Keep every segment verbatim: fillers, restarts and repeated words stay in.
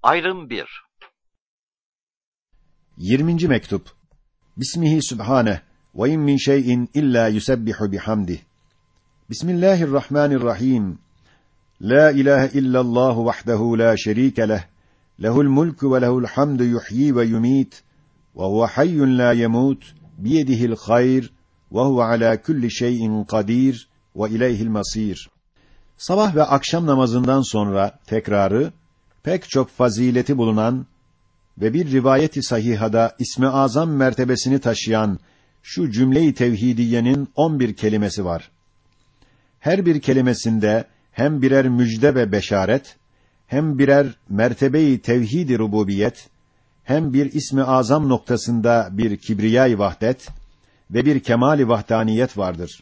Ayrım bir. yirminci mektup. Bismihi Sübhane ve in min şey'in illa yusebbihu bihamdih. Bismillahirrahmanirrahim. La ilahe illallah vahdehu la şerike leh. Lehul mulku ve lehul hamdu yuhyi ve yumit. Ve huve hayyun la yemut. Biyedihil hayr. Ve huve ala kulli şeyin kadir. Ve ileyhil masir. Sabah ve akşam namazından sonra tekrarı, pek çok fazileti bulunan ve bir rivayeti sahihada ismi azam mertebesini taşıyan şu cümle-i tevhidiyenin on bir kelimesi var. Her bir kelimesinde hem birer müjde ve beşaret, hem birer mertebe-i tevhid-i rububiyet, hem bir ismi azam noktasında bir kibriyay vahdet ve bir kemal-i vahdaniyet vardır.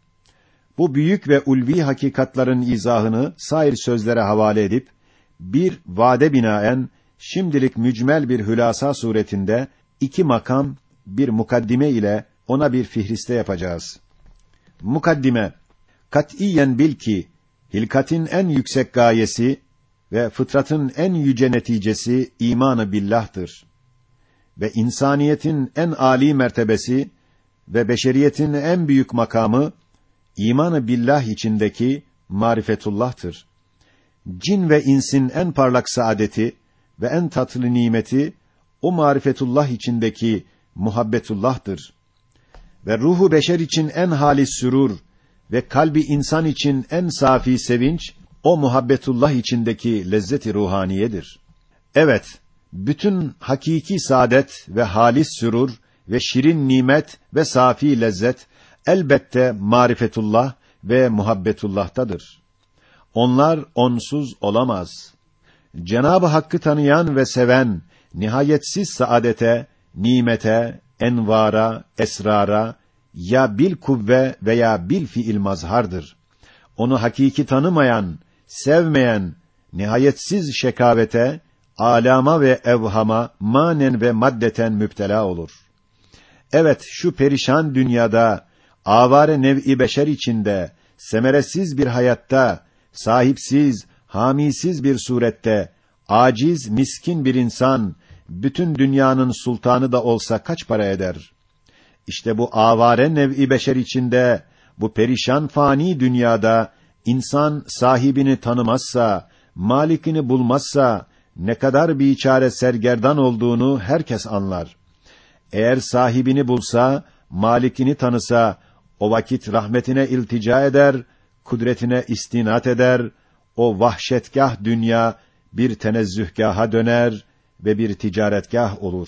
Bu büyük ve ulvi hakikatların izahını sair sözlere havale edip, bir vade binaen, şimdilik mücmel bir hülasa suretinde, iki makam, bir mukaddime ile ona bir fihriste yapacağız. Mukaddime, katiyen bil ki, hilkatin en yüksek gayesi ve fıtratın en yüce neticesi iman-ı billah'tır. Ve insaniyetin en âli mertebesi ve beşeriyetin en büyük makamı, iman-ı billah içindeki marifetullah'tır. Cin ve insin en parlak saadeti ve en tatlı nimeti, o marifetullah içindeki muhabbetullah'tır. Ve ruhu beşer için en halis sürur ve kalbi insan için en safi sevinç, o muhabbetullah içindeki lezzet-i ruhaniyedir. Evet, bütün hakiki saadet ve halis sürur ve şirin nimet ve safi lezzet, elbette marifetullah ve muhabbetullah'tadır. Onlar onsuz olamaz. Cenab-ı Hakk'ı tanıyan ve seven, nihayetsiz saadete, nimete, envara, esrara, ya bil kuvve veya bil fiil mazhardır. Onu hakiki tanımayan, sevmeyen, nihayetsiz şekavete, alama ve evhama, manen ve maddeten müptela olur. Evet, şu perişan dünyada, avare nev'i beşer içinde, semeresiz bir hayatta, sahipsiz, hamisiz bir surette, aciz, miskin bir insan, bütün dünyanın sultanı da olsa kaç para eder? İşte bu avare nev'i beşer içinde, bu perişan fani dünyada, insan sahibini tanımazsa, malikini bulmazsa, ne kadar biçare sergerdan olduğunu herkes anlar. Eğer sahibini bulsa, malikini tanısa, o vakit rahmetine iltica eder, kudretine istinat eder, o vahşetgah dünya bir tenezzühgâha döner ve bir ticaretgâh olur.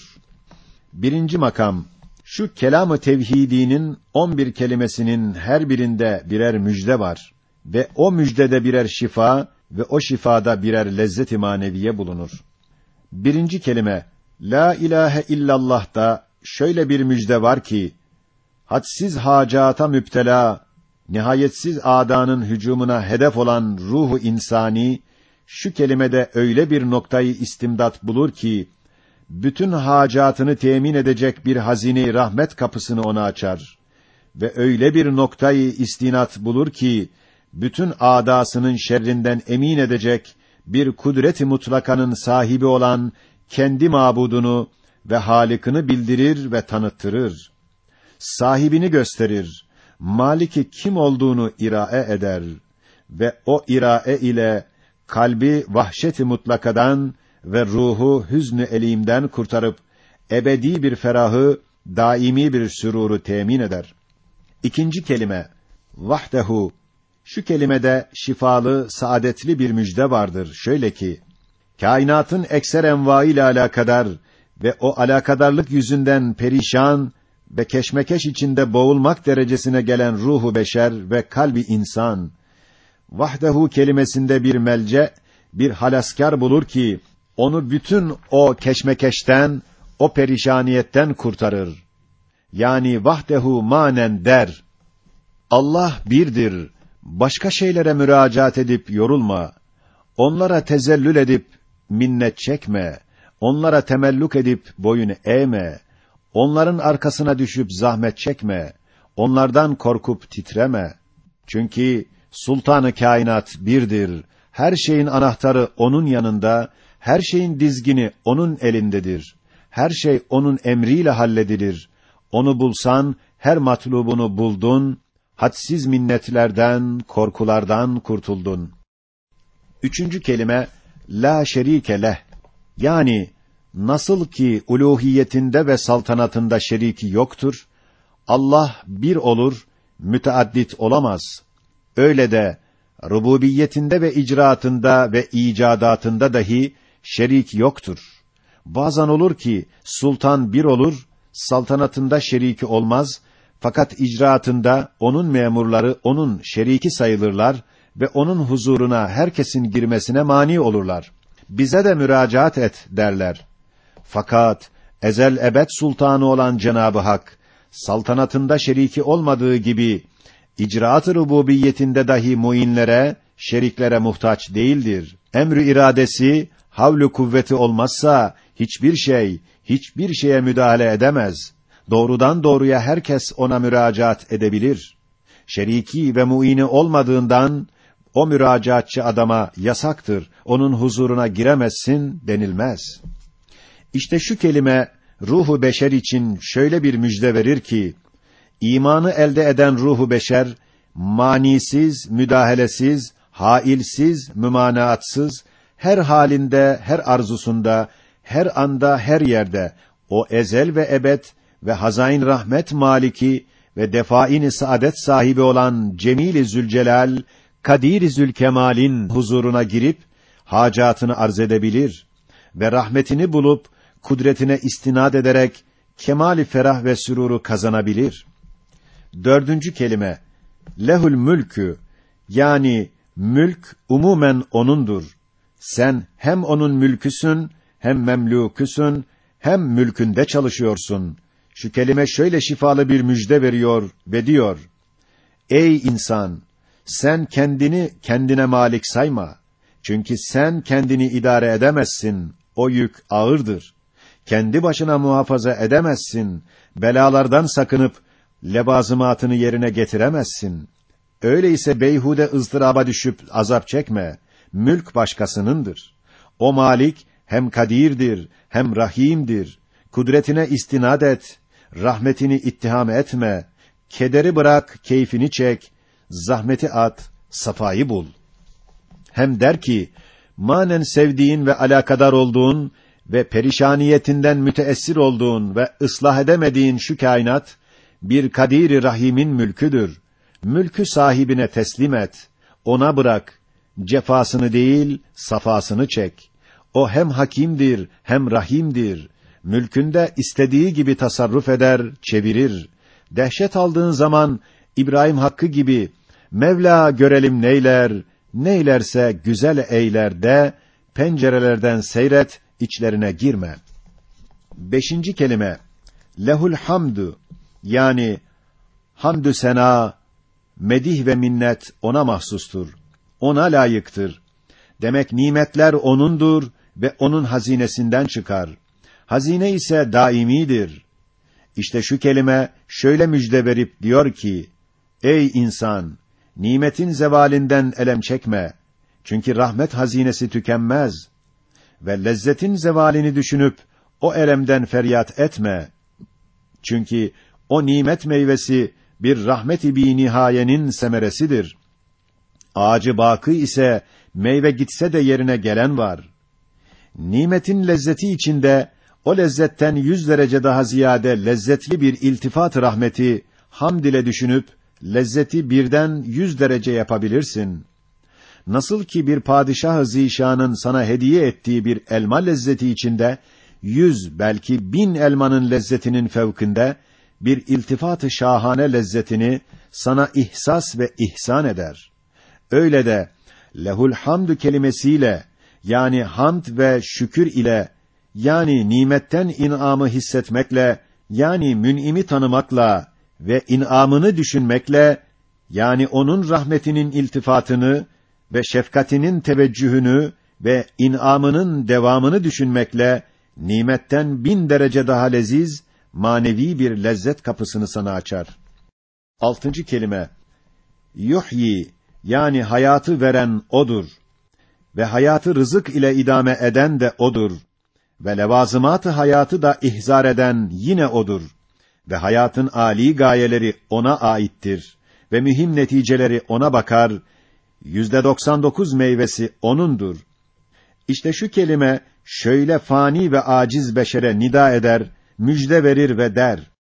Birinci makam, şu kelam-ı tevhidinin on bir kelimesinin her birinde birer müjde var ve o müjdede birer şifa ve o şifada birer lezzet-i maneviye bulunur. Birinci kelime, la ilahe illallah'ta şöyle bir müjde var ki, hadsiz hacata müptela, nihayetsiz âdanın hücumuna hedef olan ruhu insani, şu kelimede öyle bir noktayı istimdat bulur ki, bütün hacatını temin edecek bir hazine-i rahmet kapısını ona açar. Ve öyle bir noktayı istinat bulur ki, bütün âdasının şerrinden emin edecek bir kudret-i mutlakanın sahibi olan kendi mabudunu ve halikini bildirir ve tanıttırır. Sahibini gösterir. Maliki kim olduğunu irae eder ve o irae ile kalbi vahşet-i mutlakadan ve ruhu hüznü elimden kurtarıp ebedi bir ferahı, daimi bir süruru temin eder. İkinci kelime, vahdehu. Şu kelimede şifalı, saadetli bir müjde vardır. Şöyle ki, kainatın ekser envâ ile alakadar ve o alakadarlık yüzünden perişan ve keşmekeş içinde boğulmak derecesine gelen ruhu beşer ve kalbi insan, vahdehu kelimesinde bir melce, bir halaskar bulur ki, onu bütün o keşmekeşten, o perişaniyetten kurtarır. Yani vahdehu manen der, Allah birdir, başka şeylere müracaat edip yorulma, onlara tezellül edip minnet çekme, onlara temelluk edip boyun eğme, onların arkasına düşüp zahmet çekme, onlardan korkup titreme. Çünkü Sultan-ı Kainat birdir, her şeyin anahtarı onun yanında, Her şeyin dizgini onun elindedir. Her şey onun emriyle halledilir. Onu bulsan, her matlubunu buldun, hadsiz minnetlerden, korkulardan kurtuldun. Üçüncü kelime, la şerike leh. Yani, nasıl ki uluhiyetinde ve saltanatında şeriki yoktur, Allah bir olur, müteaddit olamaz. Öyle de, rububiyetinde ve icraatında ve icadatında dahi şerik yoktur. Bazen olur ki, sultan bir olur, saltanatında şeriki olmaz, fakat icraatında onun memurları onun şeriki sayılırlar ve onun huzuruna herkesin girmesine mani olurlar. Bize de müracaat et derler. Fakat ezel ebed sultanı olan Cenab-ı Hak, saltanatında şeriki olmadığı gibi, icraat-ı rububiyetinde dahi muinlere, şeriklere muhtaç değildir. Emr-i iradesi, havlu kuvveti olmazsa, hiçbir şey, hiçbir şeye müdahale edemez. Doğrudan doğruya herkes ona müracaat edebilir. Şeriki ve muini olmadığından, o müracaatçı adama yasaktır, onun huzuruna giremezsin denilmez. İşte şu kelime, ruhu beşer için şöyle bir müjde verir ki, imanı elde eden ruhu beşer, manisiz, müdahalesiz, hailsiz, mümanaatsız, her halinde, her arzusunda, her anda, her yerde, o ezel ve ebed ve hazain rahmet maliki ve defain-i saadet sahibi olan Cemil-i Zülcelal, Kadir-i Zülkemal'in huzuruna girip, hacatını arz edebilir ve rahmetini bulup, kudretine istinad ederek, kemâl-i ferah ve süruru kazanabilir. Dördüncü kelime, lehul mülkü, yani mülk umumen onundur. Sen hem onun mülküsün, hem memlûküsün, hem mülkünde çalışıyorsun. Şu kelime şöyle şifalı bir müjde veriyor ve diyor: ey insan, sen kendini kendine malik sayma. Çünkü sen kendini idare edemezsin. O yük ağırdır. Kendi başına muhafaza edemezsin. Belalardan sakınıp lebazımatını yerine getiremezsin. Öyleyse beyhude ızdıraba düşüp azap çekme. Mülk başkasınındır. O malik hem kadirdir, hem rahimdir. Kudretine istinad et. Rahmetini ittiham etme. Kederi bırak, keyfini çek. Zahmeti at, safayı bul. Hem der ki, manen sevdiğin ve alakadar olduğun ve perişaniyetinden müteessir olduğun ve ıslah edemediğin şu kainat, bir Kadir-i Rahim'in mülküdür. Mülkü sahibine teslim et. Ona bırak. Cefasını değil, safasını çek. O hem hakimdir, hem rahimdir. Mülkünde istediği gibi tasarruf eder, çevirir. Dehşet aldığın zaman, İbrahim Hakkı gibi, Mevla görelim neyler, neylerse güzel eyler de, pencerelerden seyret, içlerine girme. Beşinci kelime, lehul hamdu, yani hamdü sena, medih ve minnet ona mahsustur. Ona layıktır. Demek nimetler O'nundur ve O'nun hazinesinden çıkar. Hazine ise daimidir. İşte şu kelime şöyle müjde verip diyor ki, ey insan, nimetin zevalinden elem çekme. Çünkü rahmet hazinesi tükenmez. Ve lezzetin zevalini düşünüp o elemden feryat etme. Çünkü o nimet meyvesi bir rahmet-i binihayenin semeresidir. Ağacı bakı ise meyve gitse de yerine gelen var. Nimetin lezzeti içinde o lezzetten yüz derece daha ziyade lezzetli bir iltifat rahmeti hamd ile düşünüp lezzeti birden yüz derece yapabilirsin. Nasıl ki bir padişah-ı zişanın sana hediye ettiği bir elma lezzeti içinde yüz belki bin elmanın lezzetinin fevkinde bir iltifat-ı şahane lezzetini sana ihsas ve ihsan eder. Öyle de lehul hamdü kelimesiyle, yani hamd ve şükür ile, yani nimetten inamı hissetmekle, yani mün'imi tanımakla ve inamını düşünmekle, yani onun rahmetinin iltifatını ve şefkatinin teveccühünü ve inamının devamını düşünmekle, nimetten bin derece daha leziz, manevi bir lezzet kapısını sana açar. Altıncı kelime, yuhyi, yani hayatı veren O'dur. ve hayatı rızık ile idame eden de odur ve levazımat-ı hayatı da ihzar eden yine odur ve hayatın âli gayeleri ona aittir ve mühim neticeleri ona bakar, yüzde doksan dokuz meyvesi onundur. İşte şu kelime şöyle fani ve aciz beşere nida eder, müjde verir ve der: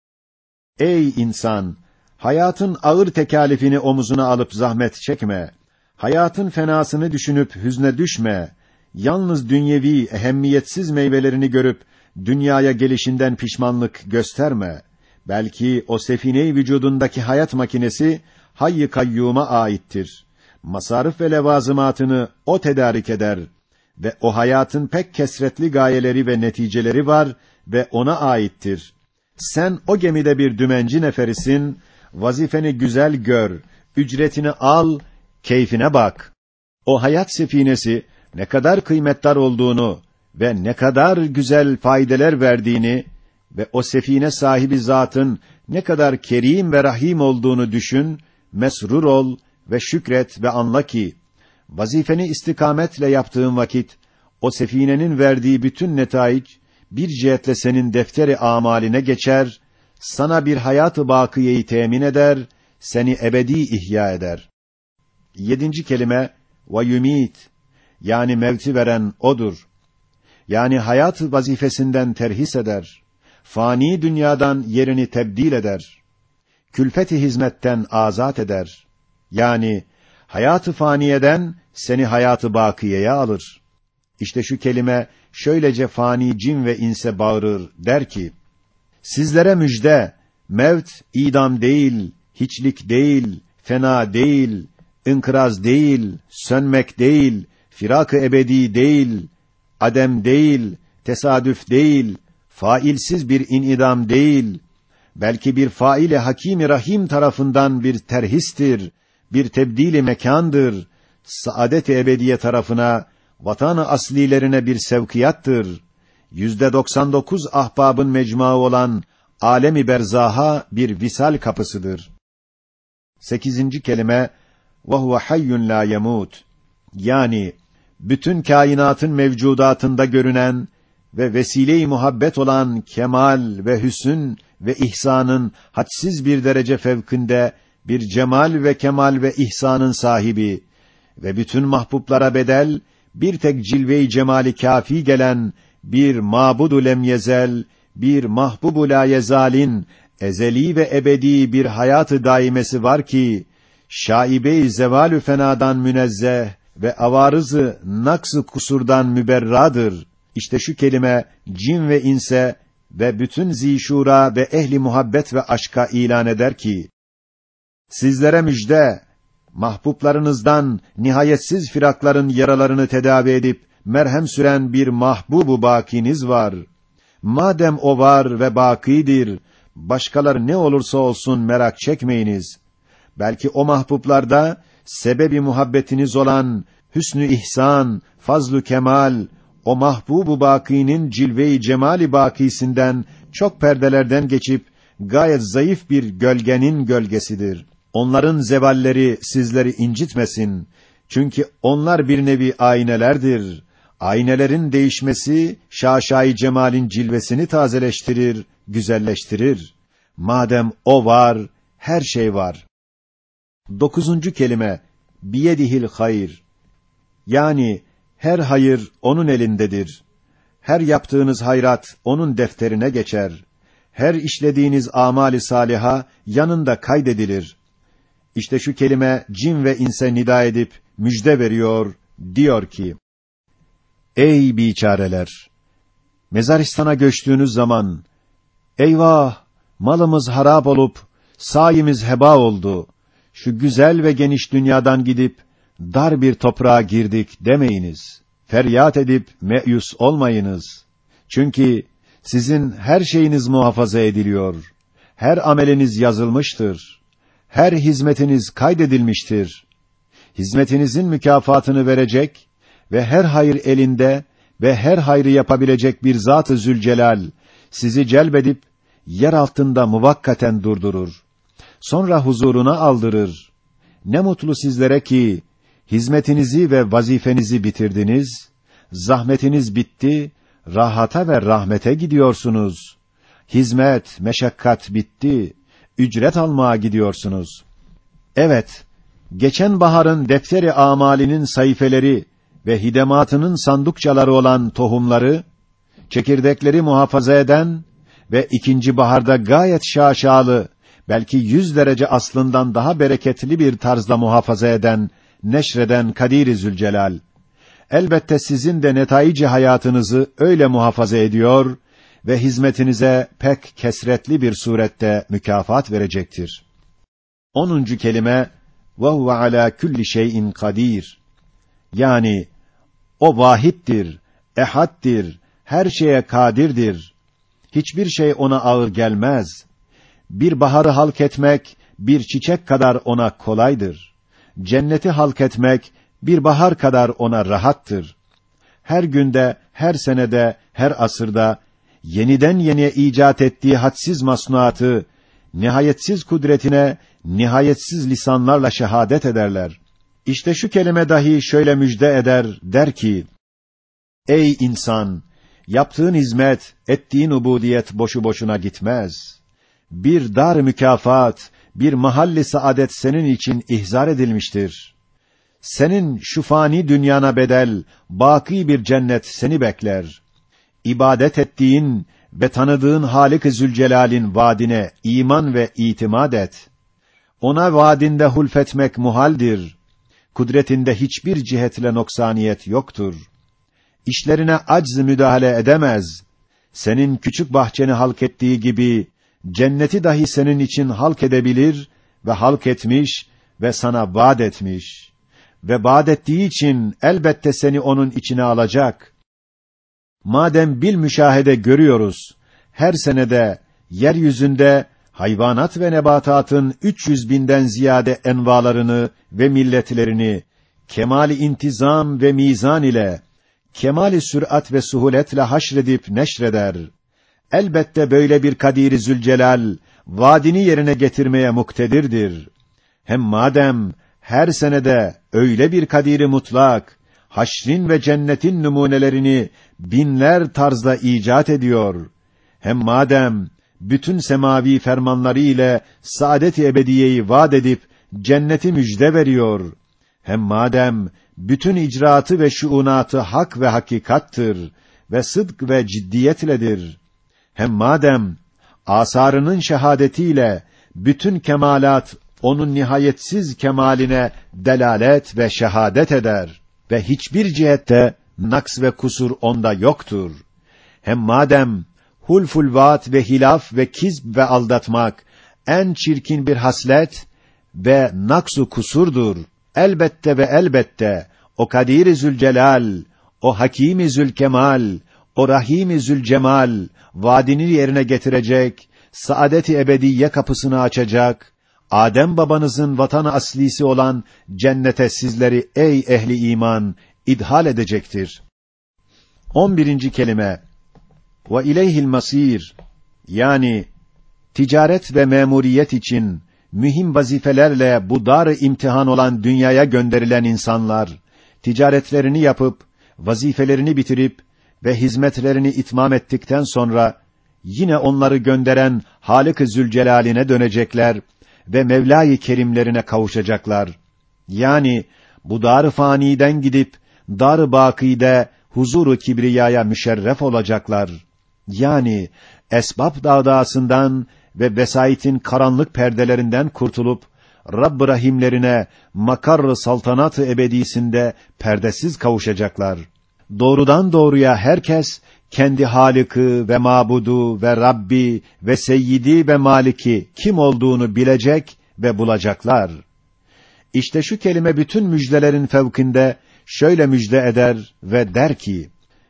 Ey insan! Hayatın ağır tekalifini omuzuna alıp zahmet çekme. Hayatın fenasını düşünüp hüzne düşme. Yalnız dünyevi, ehemmiyetsiz meyvelerini görüp dünyaya gelişinden pişmanlık gösterme. Belki o sefine-i vücudundaki hayat makinesi Hayy-i Kayyum'a aittir. Masarif ve levazımatını o tedarik eder ve o hayatın pek kesretli gayeleri ve neticeleri var ve ona aittir. Sen o gemide bir dümenci neferisin, vazifeni güzel gör, ücretini al, keyfine bak. O hayat sefinesi ne kadar kıymetdar olduğunu ve ne kadar güzel faydeler verdiğini ve o sefine sahibi zatın ne kadar kerim ve rahim olduğunu düşün, mesrur ol ve şükret ve anla ki, vazifeni istikametle yaptığın vakit, o sefinenin verdiği bütün netaic, bir cihetle senin defteri amaline geçer, sana bir hayat-ı bakiyeyi temin eder, seni ebedi ihya eder. Yedinci kelime, ve yumit, yani mevti veren odur. Yani hayat vazifesinden terhis eder, fani dünyadan yerini tebdil eder, külfet-i hizmetten azat eder. Yani hayat-ı faniyeden seni hayat-ı bakiyeye alır. İşte şu kelime şöylece fani cin ve inse bağırır, der ki: Sizlere müjde, mevt idam değil, hiçlik değil, fena değil, inkıraz değil, sönmek değil, firak-ı ebedi değil, adem değil, tesadüf değil, failsiz bir inidam değil, belki bir fail-i hakim-i rahim tarafından bir terhistir, bir tebdil-i mekandır, saadet-i ebediye tarafına, vatan-ı aslilerine bir sevkiyattır, yüzde doksan dokuz ahbabın mecmuası olan alem-i berzaha bir visal kapısıdır. Sekizinci kelime, ve huve hayyun la yemut, yani bütün kainatın mevcudatında görünen ve vesile-i muhabbet olan kemal ve hüsn ve ihsanın hadsiz bir derece fevkinde bir cemal ve kemal ve ihsanın sahibi ve bütün mahbublara bedel bir tek cilve-i cemali kâfi gelen bir mâbudu lemyezel, bir mahbubu la yezalin ezeli ve ebedi bir hayat-ı daimesi var ki şaibe-i zeval-ü fenadan münezzeh ve avarız-ı naks-ı kusurdan müberradır. İşte şu kelime cin ve inse ve bütün zîşûra ve ehli muhabbet ve aşka ilan eder ki: Sizlere müjde, mahbublarınızdan nihayetsiz firakların yaralarını tedavi edip merhem süren bir mahbubu bakiniz var. Madem o var ve bakidir, başkaları ne olursa olsun merak çekmeyiniz. Belki o mahbublarda sebebi muhabbetiniz olan hüsnü ihsan, fazlu kemal, o mahbubu bakinin cilve-i cemali bakisinden çok perdelerden geçip gayet zayıf bir gölgenin gölgesidir. Onların zevalleri sizleri incitmesin. Çünkü onlar bir nevi aynelerdir. Aynelerin değişmesi şaşa-i cemalin cilvesini tazeleştirir, güzelleştirir. Madem o var, her şey var. Dokuzuncu kelime, biyedihil hayr. Yani her hayır onun elindedir. Her yaptığınız hayrat onun defterine geçer. Her işlediğiniz amali saliha yanında kaydedilir. İşte şu kelime cin ve inse nida edip müjde veriyor, diyor ki: Ey biçareler! Mezaristana göçtüğünüz zaman, eyvah! Malımız harap olup, sayimiz heba oldu. Şu güzel ve geniş dünyadan gidip, dar bir toprağa girdik demeyiniz. Feryat edip meyus olmayınız. Çünkü sizin her şeyiniz muhafaza ediliyor. Her ameliniz yazılmıştır. Her hizmetiniz kaydedilmiştir. Hizmetinizin mükafatını verecek ve her hayır elinde ve her hayrı yapabilecek bir Zat-ı Zülcelal sizi celbedip yer altında muvakkaten durdurur. Sonra huzuruna aldırır. Ne mutlu sizlere ki hizmetinizi ve vazifenizi bitirdiniz, zahmetiniz bitti, rahata ve rahmete gidiyorsunuz. Hizmet, meşakkat bitti, ücret almaya gidiyorsunuz. Evet, geçen baharın defteri amalinin sayfeleri ve hidematının sandukçaları olan tohumları, çekirdekleri muhafaza eden ve ikinci baharda gayet şaşalı, belki yüz derece aslından daha bereketli bir tarzda muhafaza eden, neşreden Kadir-i Zülcelal, elbette sizin de netaici hayatınızı öyle muhafaza ediyor ve hizmetinize pek kesretli bir surette mükafat verecektir. Onuncu kelime, ve huve alâ külli şeyin kadir. Yani, o vahittir, ehaddir, her şeye kadirdir. Hiçbir şey ona ağır gelmez. Bir baharı halk etmek, bir çiçek kadar ona kolaydır. Cenneti halk etmek, bir bahar kadar ona rahattır. Her günde, her senede, her asırda, yeniden yeniye icat ettiği hadsiz masnuatı, nihayetsiz kudretine, nihayetsiz lisanlarla şehadet ederler. İşte şu kelime dahi şöyle müjde eder, der ki, ey insan! Yaptığın hizmet, ettiğin ubudiyet boşu boşuna gitmez. Bir dar mükafat, bir mahalli saadet senin için ihzar edilmiştir. Senin şu fani dünyana bedel, baki bir cennet seni bekler. İbadet ettiğin ve tanıdığın Halik-i Zülcelal'in vaadine iman ve itimat et. Ona vaadinde hulfetmek muhaldir. Kudretinde hiçbir cihetle noksaniyet yoktur. İşlerine acz müdahale edemez. Senin küçük bahçeni halk ettiği gibi, cenneti dahi senin için halk edebilir ve halk etmiş ve sana vaad etmiş. Ve vaad ettiği için elbette seni onun içine alacak. Madem bil müşahede görüyoruz, her senede, yeryüzünde, hayvanat ve nebatatın üç yüz binden ziyade envalarını ve milletlerini, kemali intizam ve mizan ile, kemali sürat ve suhuletle haşredip neşreder. Elbette böyle bir Kadir-i Zülcelal, vaadini yerine getirmeye muktedirdir. Hem madem, her senede öyle bir Kadir-i mutlak, haşrin ve cennetin numunelerini binler tarzda icat ediyor. Hem madem, bütün semavi fermanları ile saadet-i ebediyeyi vaad edip, cenneti müjde veriyor. Hem madem, bütün icraatı ve şuunatı hak ve hakikattır ve sıdk ve ciddiyetledir. Hem madem, asarının şehadetiyle, bütün kemalat, onun nihayetsiz kemaline delalet ve şehadet eder ve hiçbir cihette naks ve kusur onda yoktur. Hem madem hulful vaat ve hilaf ve kizb ve aldatmak en çirkin bir haslet ve naksu kusurdur. Elbette ve elbette o Kadir-i Zülcelal, o Hakim-i Zülkemal, o Rahim-i Zülcemal vaadini yerine getirecek, saadet-i ebediyye kapısını açacak. Adem babanızın vatanı aslisi olan cennete sizleri ey ehli iman idhal edecektir. On birinci kelime, ve ileyhil masir, yani ticaret ve memuriyet için mühim vazifelerle bu dar-ı imtihan olan dünyaya gönderilen insanlar, ticaretlerini yapıp, vazifelerini bitirip ve hizmetlerini itmam ettikten sonra, yine onları gönderen Hâlik-i Zülcelal'ine dönecekler ve Mevla-i Kerimlerine kavuşacaklar. Yani, bu dar-ı faniden gidip, dar-ı bâkîde, huzur-u kibriyaya müşerref olacaklar. Yani, esbab dağdağısından ve vesaitin karanlık perdelerinden kurtulup, Rabb-ı Rahimlerine, makar-ı saltanat-ı ebedisinde perdesiz kavuşacaklar. Doğrudan doğruya herkes, kendi Halık'ı ve Mabudu ve Rabbi ve Seyyidi ve Maliki kim olduğunu bilecek ve bulacaklar. İşte şu kelime bütün müjdelerin fevkinde şöyle müjde eder ve der ki,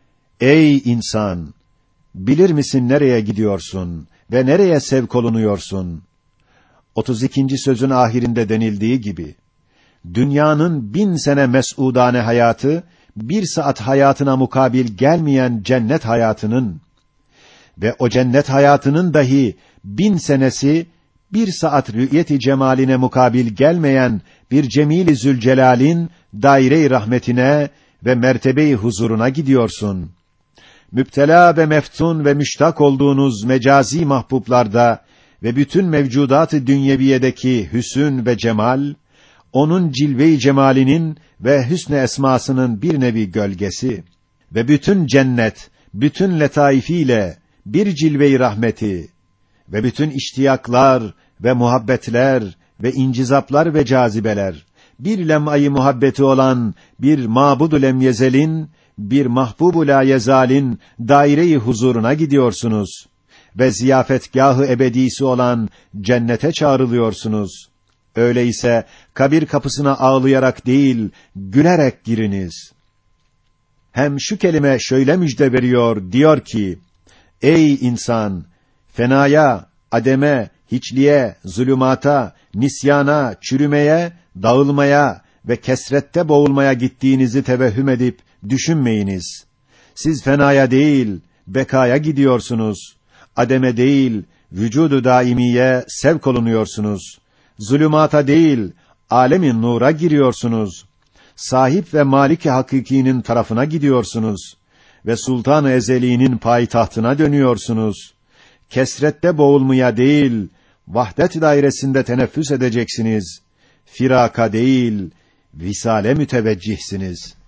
ey insan! Bilir misin nereye gidiyorsun ve nereye sevk olunuyorsun? otuz ikinci sözün ahirinde denildiği gibi, dünyanın bin sene mes'udane hayatı, bir saat hayatına mukabil gelmeyen cennet hayatının ve o cennet hayatının dahi bin senesi, bir saat rü'yeti cemaline mukabil gelmeyen bir Cemîl-i Zülcelal'in daire-i rahmetine ve mertebe-i huzuruna gidiyorsun. Müptela ve meftun ve müştak olduğunuz mecazi mahbublarda ve bütün mevcudat-ı dünyeviyedeki hüsn ve cemal, onun cilve-i cemalinin ve hüsn-i esmasının bir nevi gölgesi ve bütün cennet, bütün letaifiyle bir cilve-i rahmeti ve bütün iştiyaklar ve muhabbetler ve incizaplar ve cazibeler, bir lem'ayı muhabbeti olan bir mabud-u lemyezelin, bir mahbub-u la yezalin daire-i huzuruna gidiyorsunuz ve ziyafetgâh-ı ebedisi olan cennete çağrılıyorsunuz. Öyleyse kabir kapısına ağlayarak değil, gülerek giriniz. Hem şu kelime şöyle müjde veriyor, diyor ki: Ey insan! Fenaya, ademe, hiçliğe, zulümata, nisyana, çürümeye, dağılmaya ve kesrette boğulmaya gittiğinizi tevehhüm edip düşünmeyiniz. Siz fenaya değil, bekaya gidiyorsunuz. Ademe değil, vücudu daimiye sevk olunuyorsunuz. Zulümata değil, âlemin nura giriyorsunuz. Sahip ve malik-i hakikînin tarafına gidiyorsunuz ve Sultan-ı Ezeli'nin payitahtına dönüyorsunuz. Kesrette boğulmaya değil, vahdet dairesinde teneffüs edeceksiniz. Firaka değil, visale müteveccihsiniz.